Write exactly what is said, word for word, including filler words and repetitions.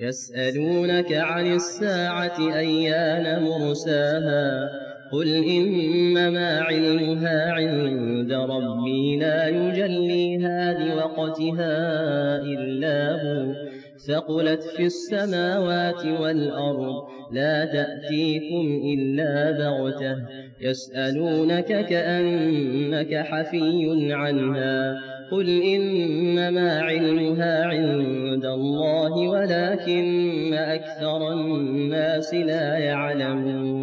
يسألونك عن الساعة أيان مرساها قل إنما علمها عند ربي لا يجليها لوقتها إلا هو ثقلت في السماوات والأرض لا تأتيكم إلا بغتة يسألونك كأنك حفي عنها قل إنما علمها عند الله ولكن أكثر الناس لا يعلمون